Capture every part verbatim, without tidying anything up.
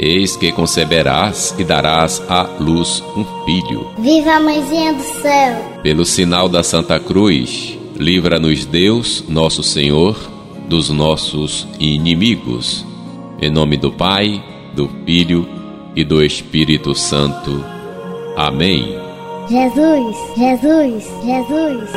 Eis que conceberás e darás à luz um filho. Viva a Mãezinha do Céu! Pelo sinal da Santa Cruz, livra-nos Deus, nosso Senhor, dos nossos inimigos. Em nome do Pai, do Filho e do Espírito Santo. Amém. Jesus, Jesus, Jesus.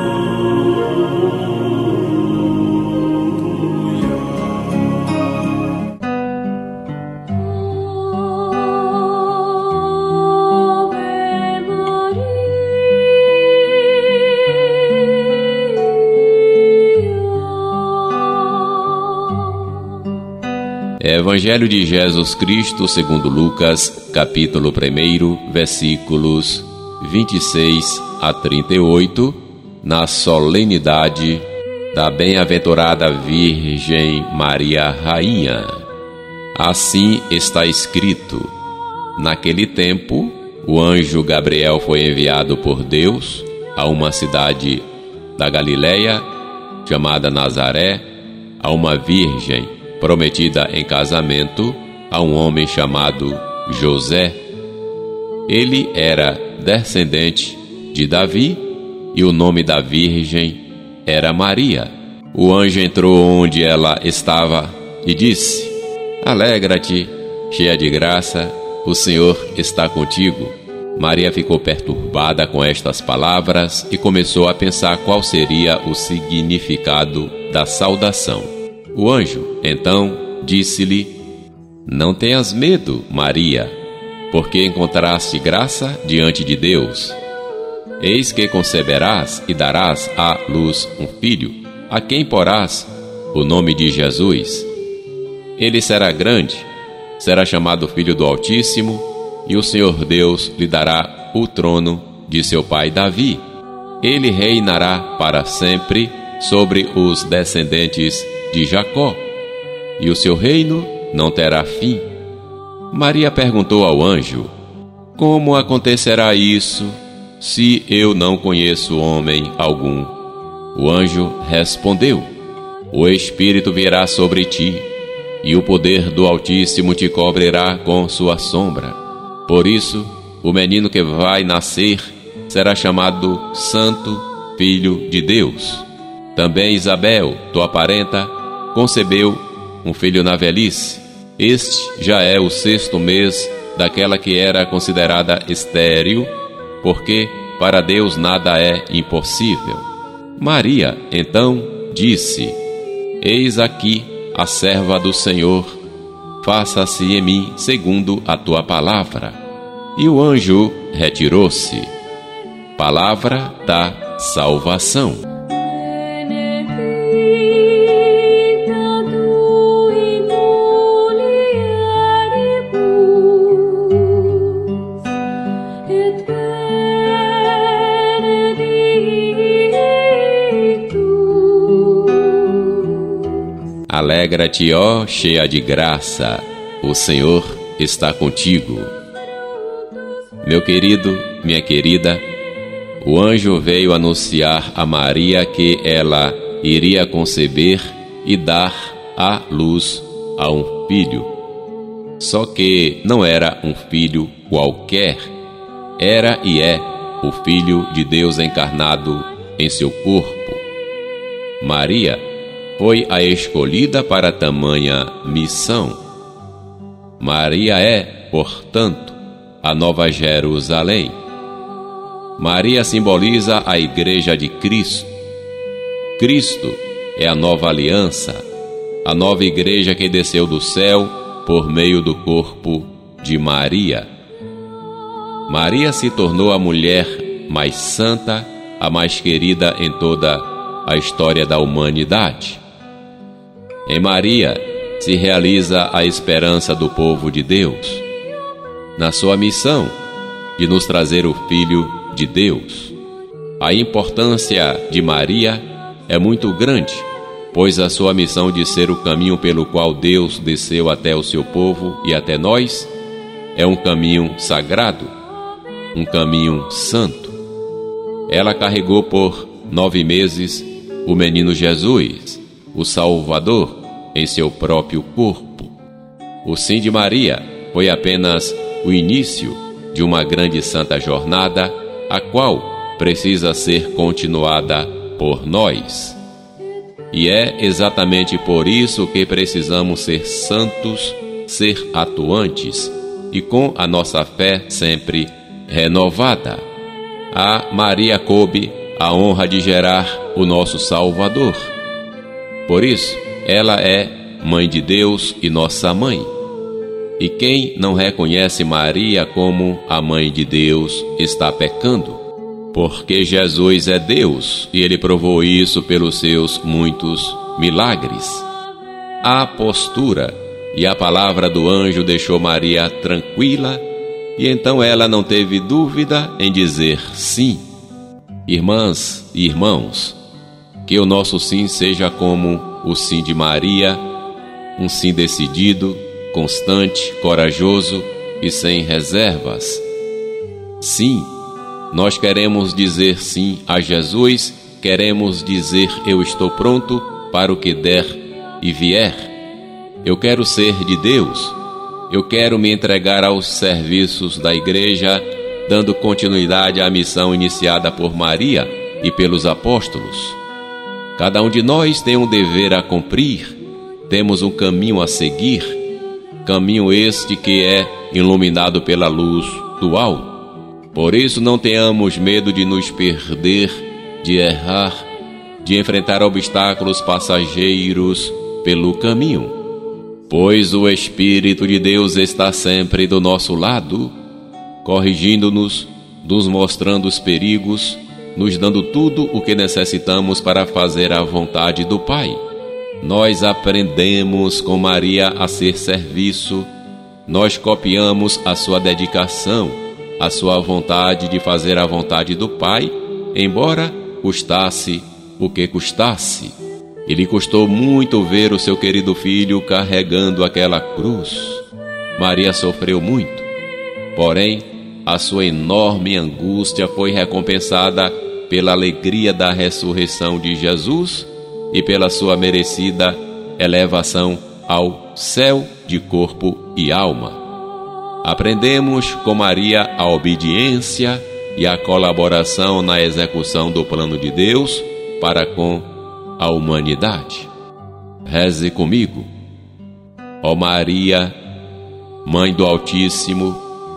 Evangelho de Jesus Cristo segundo Lucas, capítulo um, versículos vinte e seis a trinta e oito, na solenidade da bem-aventurada Virgem Maria Rainha. Assim está escrito: naquele tempo, o anjo Gabriel foi enviado por Deus a uma cidade da Galileia, chamada Nazaré, a uma virgem prometida em casamento a um homem chamado José. Ele era descendente de Davi e o nome da virgem era Maria. O anjo entrou onde ela estava e disse: alegra-te, cheia de graça, o Senhor está contigo. Maria ficou perturbada com estas palavras e começou a pensar qual seria o significado da saudação. O anjo, então, disse-lhe: não tenhas medo, Maria, porque encontraste graça diante de Deus. Eis que conceberás e darás à luz um filho, a quem porás o nome de Jesus. Ele será grande, será chamado Filho do Altíssimo, e o Senhor Deus lhe dará o trono de seu pai Davi. Ele reinará para sempre sobre os descendentes de Jacó, e o seu reino não terá fim. Maria perguntou ao anjo: como acontecerá isso, se eu não conheço homem algum? O anjo respondeu: o Espírito virá sobre ti, e o poder do Altíssimo te cobrirá com sua sombra. Por isso, o menino que vai nascer será chamado Santo Filho de Deus. Também Isabel, tua parenta, concebeu um filho na velhice. Este já é o sexto mês daquela que era considerada estéril, porque para Deus nada é impossível. Maria, então, disse: eis aqui a serva do Senhor, faça-se em mim segundo a tua palavra. E o anjo retirou-se. Palavra da salvação. Alegra-te, ó cheia de graça, o Senhor está contigo. Meu querido, minha querida, o anjo veio anunciar a Maria que ela iria conceber e dar à luz a um filho. Só que não era um filho qualquer, era e é o Filho de Deus encarnado em seu corpo. Maria foi a escolhida para tamanha missão. Maria é, portanto, a Nova Jerusalém. Maria simboliza a Igreja de Cristo. Cristo é a nova aliança, a nova igreja que desceu do céu por meio do corpo de Maria. Maria se tornou a mulher mais santa, a mais querida em toda a história da humanidade. Em Maria se realiza a esperança do povo de Deus, na sua missão de nos trazer o Filho de Deus. A importância de Maria é muito grande, pois a sua missão de ser o caminho pelo qual Deus desceu até o seu povo e até nós é um caminho sagrado, um caminho santo. Ela carregou por nove meses o menino Jesus, o Salvador, em seu próprio corpo. O sim de Maria foi apenas o início de uma grande santa jornada, a qual precisa ser continuada por nós. E é exatamente por isso que precisamos ser santos, ser atuantes e com a nossa fé sempre renovada. A Maria coube a honra de gerar o nosso Salvador. Por isso, ela é Mãe de Deus e nossa mãe. E quem não reconhece Maria como a Mãe de Deus está pecando, porque Jesus é Deus e Ele provou isso pelos seus muitos milagres. A postura e a palavra do anjo deixou Maria tranquila, e então ela não teve dúvida em dizer sim. Irmãs e irmãos, que o nosso sim seja como o sim de Maria, um sim decidido, constante, corajoso e sem reservas. Sim, nós queremos dizer sim a Jesus, queremos dizer eu estou pronto para o que der e vier. Eu quero ser de Deus, eu quero me entregar aos serviços da igreja, dando continuidade à missão iniciada por Maria e pelos apóstolos. Cada um de nós tem um dever a cumprir, temos um caminho a seguir, caminho este que é iluminado pela luz do alto. Por isso não tenhamos medo de nos perder, de errar, de enfrentar obstáculos passageiros pelo caminho, pois o Espírito de Deus está sempre do nosso lado, corrigindo-nos, nos mostrando os perigos, nos dando tudo o que necessitamos para fazer a vontade do Pai. Nós aprendemos com Maria a ser serviço, nós copiamos a sua dedicação, a sua vontade de fazer a vontade do Pai, embora custasse o que custasse. E lhe custou muito ver o seu querido filho carregando aquela cruz. Maria sofreu muito, porém, a sua enorme angústia foi recompensada pela alegria da ressurreição de Jesus e pela sua merecida elevação ao céu de corpo e alma. Aprendemos com Maria a obediência e a colaboração na execução do plano de Deus para com a humanidade. Reze comigo. Ó Maria, Mãe do Altíssimo,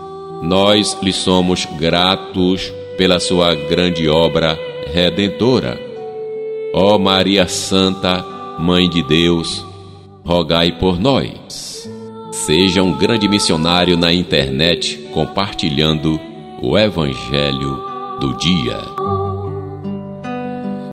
nós lhe somos gratos pela sua grande obra redentora. Ó Maria Santa, Mãe de Deus, rogai por nós. Seja um grande missionário na internet compartilhando o Evangelho do dia.